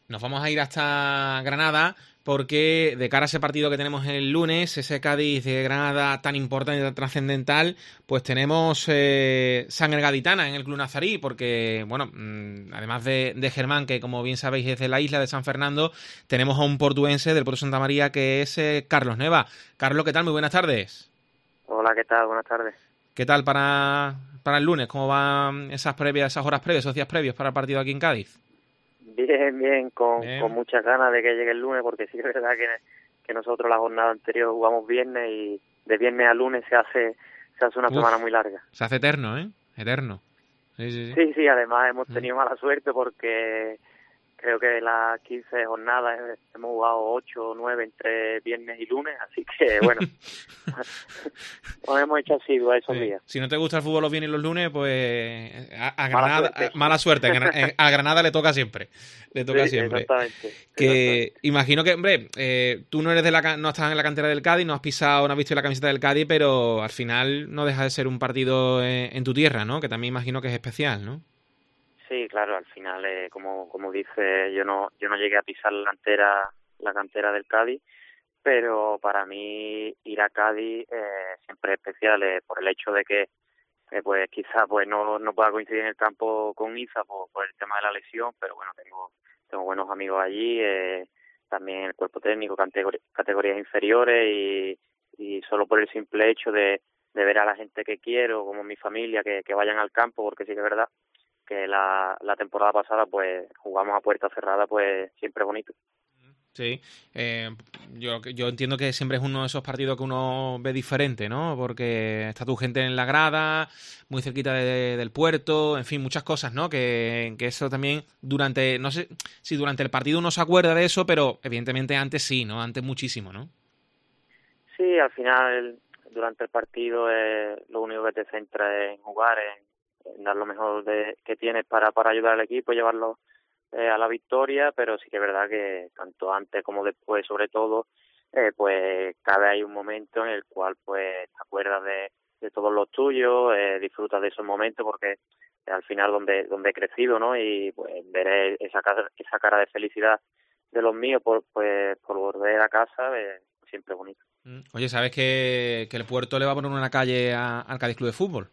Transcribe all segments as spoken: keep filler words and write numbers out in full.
Nos vamos a ir hasta Granada porque de cara a ese partido que tenemos el lunes, ese Cádiz de Granada tan importante y tan trascendental, pues tenemos eh, sangre gaditana en el Club Nazarí, porque, bueno, mmm, además de, de Germán, que como bien sabéis es de la isla de San Fernando, tenemos a un portuense del Puerto Santa María que es eh, Carlos Neva. Carlos, ¿qué tal? Muy buenas tardes. Hola, ¿qué tal? Buenas tardes. ¿Qué tal para, para el lunes? ¿Cómo van esas previas, esas horas previas, esos días previos para el partido aquí en Cádiz? Bien, bien, con, con Bien. muchas ganas de que llegue el lunes, porque sí que es verdad que, que nosotros la jornada anterior jugamos viernes y de viernes a lunes se hace se hace una Uf, semana muy larga. se hace eterno, ¿eh? Eterno. Sí, sí, Sí, sí, además hemos sí. tenido mala suerte porque creo que de las quince jornadas eh, hemos jugado ocho o nueve entre viernes y lunes, así que bueno, nos hemos hecho asiduos a esos Sí. días. Si no te gusta el fútbol los viernes y los lunes, pues a, a Mala Granada, a- suerte. mala suerte. En, en- a Granada le toca siempre. Le Sí, toca siempre. exactamente, Que exactamente. imagino que, hombre, eh, tú no eres de la, ca- no estás en la cantera del Cádiz, no has pisado, no has visto la camiseta del Cádiz, pero al final no deja de ser un partido en, en tu tierra, ¿no? Que también imagino que es especial, ¿no? Sí, claro, al final, eh, como como dice, yo no yo no llegué a pisar la cantera la cantera del Cádiz, pero para mí ir a Cádiz eh, siempre es especial eh, por el hecho de que eh, pues quizás pues no no pueda coincidir en el campo con Iza por, por el tema de la lesión, pero bueno, tengo tengo buenos amigos allí, eh, también el cuerpo técnico, categor- categorías inferiores y y solo por el simple hecho de de ver a la gente que quiero, como mi familia, que, que vayan al campo, porque sí que es verdad que la, la temporada pasada pues jugamos a puerta cerrada, pues siempre bonito. Sí, eh, yo, yo entiendo que siempre es uno de esos partidos que uno ve diferente, ¿no? Porque está tu gente en la grada, muy cerquita de- del puerto, en fin, muchas cosas, ¿no? Que, que eso también durante, no sé si durante el partido uno se acuerda de eso, pero evidentemente antes sí, ¿no? Antes muchísimo, ¿no? Sí, al final durante el partido eh, lo único que te centra es en jugar, en, en dar lo mejor de, que tienes para, para ayudar al equipo, llevarlo eh, a la victoria, pero sí que es verdad que tanto antes como después, sobre todo, eh, pues cabe ahí un momento en el cual pues te acuerdas de, de todos los tuyos, eh, disfrutas de esos momentos porque es al final donde donde he crecido, ¿no? Y pues ver esa cara, esa cara de felicidad de los míos por pues por volver a casa, eh, siempre bonito. Mm. Oye, ¿sabes que, que el puerto le va a poner una calle a- al Cádiz Club de Fútbol?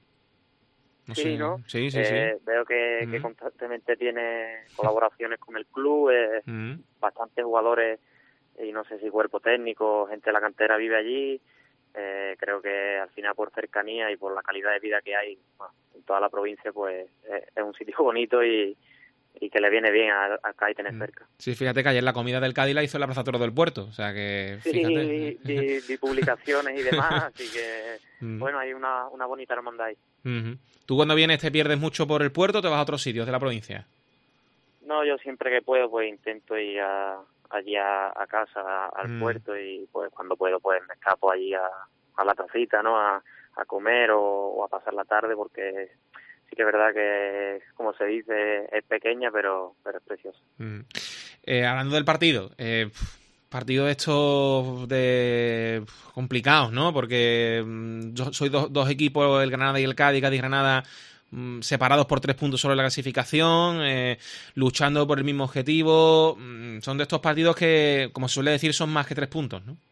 No Sí, sé, ¿no? sí, sí, sí. Eh, veo que, que Mm, constantemente tiene colaboraciones con el club, eh, mm. bastantes jugadores y no sé si cuerpo técnico, gente de la cantera vive allí. Eh, creo que al final por cercanía y por la calidad de vida que hay bueno, en toda la provincia, pues eh, es un sitio bonito y, y que le viene bien a, acá y tener Mm. cerca. Sí, fíjate que ayer la comida del Cádiz la hizo en la Plaza Toro del Puerto, o sea que Sí, fíjate. vi, vi, vi publicaciones y demás, así que Mm. bueno, hay una, una bonita hermandad ahí. Ujú. ¿Tú cuando vienes te pierdes mucho por el puerto o te vas a otros sitios de la provincia? No, yo siempre que puedo pues intento ir a, allí a, a casa, a- al Mm. puerto y pues cuando puedo pues me escapo allí a, a la tacita, ¿no? A, a comer o, o a pasar la tarde porque sí que es verdad que como se dice es pequeña pero pero es preciosa. Mm. Eh, hablando del partido, eh, pf, partido de estos de pf, complicados, ¿no? Porque mm, yo soy dos, dos equipos, el Granada y el Cádiz, Cádiz y Granada, mm, separados por tres puntos solo en la clasificación, eh, luchando por el mismo objetivo. Mm, son de estos partidos que, como se suele decir, son más que tres puntos, ¿no?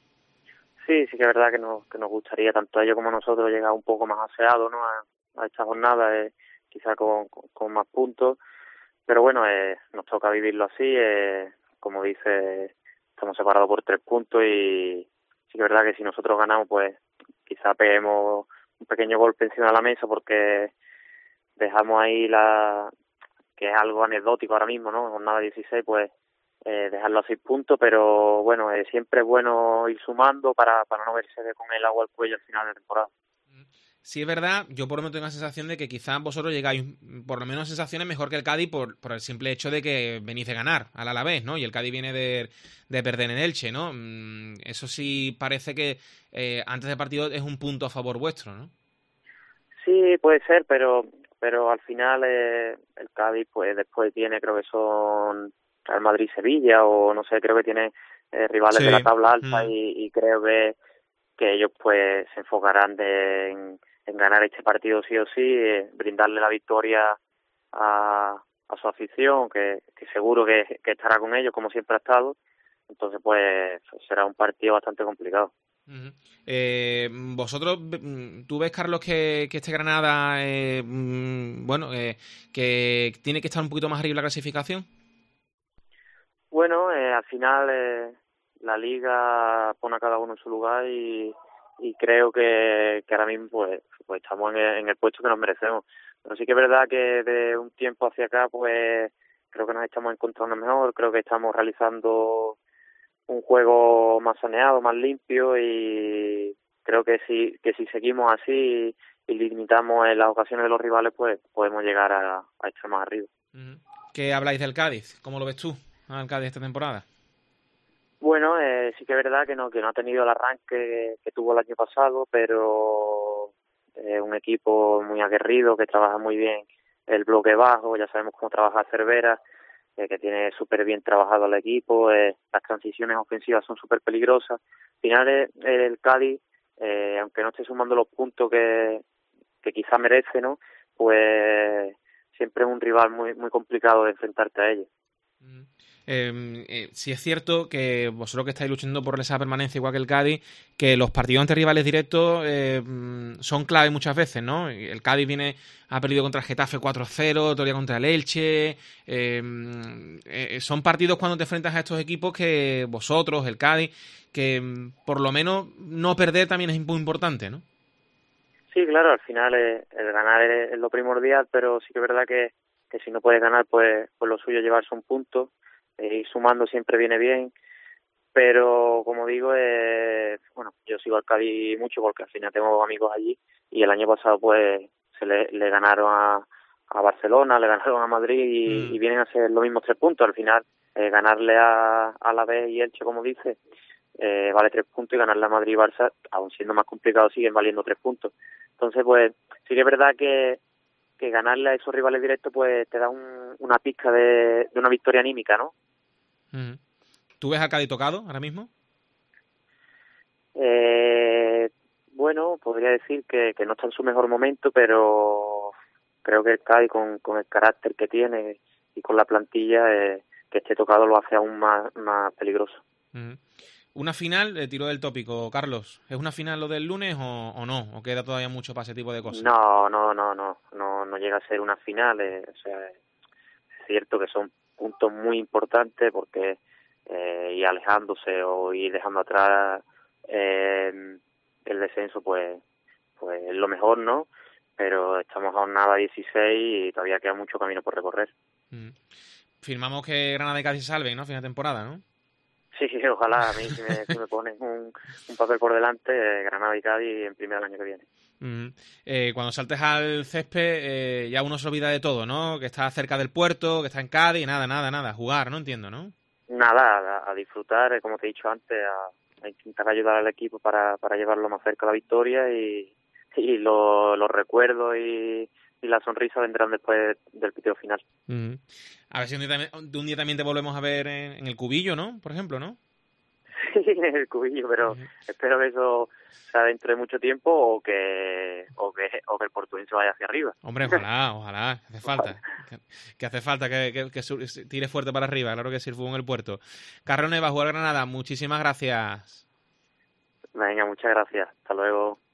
Sí, sí que es verdad que nos, que nos gustaría tanto a ellos como a nosotros llegar un poco más aseados, ¿no? A, a esta jornada, eh, quizá con, con, con más puntos. Pero bueno, eh, nos toca vivirlo así, eh, como dice, estamos separados por tres puntos y sí que es verdad que si nosotros ganamos, pues quizá peguemos un pequeño golpe encima de la mesa porque dejamos ahí la que es algo anecdótico ahora mismo, ¿no? Jornada dieciséis, pues eh, dejarlo a seis puntos, pero bueno, eh, siempre es bueno ir sumando para, para no verse con el agua al cuello al final de temporada. Sí, es verdad, yo por lo menos tengo la sensación de que quizás vosotros llegáis, mm, por lo menos sensaciones mejor que el Cádiz por, por el simple hecho de que venís de ganar al Alavés, ¿no? Y el Cádiz viene de, de perder en Elche, ¿no? Mm, Eso sí parece que eh, antes del partido es un punto a favor vuestro, ¿no? Sí, puede ser, pero pero al final eh, el Cádiz pues después tiene, creo que son Real Madrid Sevilla o no sé, creo que tiene eh, rivales de la Sí. tabla alta Mm. y, y creo que, que ellos pues se enfocarán de, en, en ganar este partido sí o sí, eh, brindarle la victoria a, a su afición, que, que seguro que, que estará con ellos como siempre ha estado. Entonces, pues será un partido bastante complicado. Uh-huh. Eh, vosotros, ¿tú ves, Carlos, que, que este Granada, eh, bueno, eh, que tiene que estar un poquito más arriba en la clasificación? Bueno, eh, al final eh, la Liga pone a cada uno en su lugar y, y creo que, que ahora mismo pues, pues estamos en el, en el puesto que nos merecemos. Pero sí que es verdad que de un tiempo hacia acá pues creo que nos estamos encontrando mejor, creo que estamos realizando un juego más saneado, más limpio y creo que si que si seguimos así y limitamos en las ocasiones de los rivales pues podemos llegar a, a estar más arriba. Uh-huh. ¿Qué habláis del Cádiz? ¿Cómo lo ves tú al Cádiz esta temporada? Bueno, eh, sí que es verdad que no que no ha tenido el arranque que tuvo el año pasado, pero es eh, un equipo muy aguerrido que trabaja muy bien el bloque bajo, ya sabemos cómo trabaja Cervera, eh, que tiene súper bien trabajado el equipo, eh, las transiciones ofensivas son súper peligrosas. Al final eh, el Cádiz, eh, aunque no esté sumando los puntos que, que quizá merece, ¿no? Pues siempre es un rival muy muy complicado de enfrentarte a ellos. Mm. Eh, eh, sí es cierto que vosotros que estáis luchando por esa permanencia igual que el Cádiz, que los partidos ante rivales directos eh, son clave muchas veces, ¿no? El Cádiz viene ha perdido contra el Getafe cuatro cero, otro día contra el Elche. Eh, eh, son partidos cuando te enfrentas a estos equipos que vosotros, el Cádiz, que por lo menos no perder también es muy importante, ¿no? Sí, claro, al final eh, el ganar es, es lo primordial, pero sí que es verdad que, que si no puedes ganar, pues, pues lo suyo es llevarse un punto. Eh, ir sumando siempre viene bien, pero como digo, eh, bueno, yo sigo al Cádiz mucho porque al final tengo amigos allí y el año pasado pues se le, le ganaron a, a Barcelona, le ganaron a Madrid y, mm. y vienen a ser los mismos tres puntos. Al final, eh, ganarle a, a la B y Elche, como dice, eh, vale tres puntos y ganarle a Madrid y Barça, aun siendo más complicado, siguen valiendo tres puntos. Entonces, pues sí que es verdad que que ganarle a esos rivales directos pues te da un, una pizca de, de una victoria anímica, ¿no? ¿Tú ves a Cádiz tocado ahora mismo? Eh, bueno, podría decir que, que no está en su mejor momento, pero creo que el Cádiz con, con el carácter que tiene y con la plantilla eh, que esté tocado lo hace aún más, más peligroso. Uh-huh. Una final, eh, tiro del tópico, Carlos, ¿es una final lo del lunes o, o no? ¿O queda todavía mucho para ese tipo de cosas? No, no, no, no, no, no llega a ser una final, eh, o sea, es cierto que son puntos muy importantes porque eh, ir alejándose o ir dejando atrás eh, el descenso pues pues es lo mejor, ¿no? Pero estamos a jornada dieciséis y todavía queda mucho camino por recorrer. Mm. Firmamos que Granada y Cádiz se salven, ¿no? Fin de temporada, ¿no? Sí, ojalá. A mí si me, si me ponen un, un papel por delante, eh, Granada y Cádiz en primera el año que viene. Mm. Eh, cuando saltes al césped eh, ya uno se olvida de todo, ¿no? Que está cerca del puerto, que está en Cádiz, nada, nada, nada, jugar, ¿no? Entiendo, ¿no? Nada, a, a disfrutar, eh, como te he dicho antes, a, a intentar ayudar al equipo para, para llevarlo más cerca a la victoria y, y lo, los recuerdos y, y la sonrisa vendrán después del piteo final. Mm. A ver si un día, también, de un día también te volvemos a ver en, en el cubillo, ¿no? Por ejemplo, ¿no? Sí, en el cubillo, pero uh-huh. espero que eso sea dentro de mucho tiempo o que o que, o que el portugués vaya hacia arriba. Hombre, ojalá, ojalá, hace falta. Que, que hace falta que, que, que tire fuerte para arriba, claro que sí, el fútbol en el puerto. Carlos Neva, jugar Granada, muchísimas gracias. Venga, muchas gracias. Hasta luego.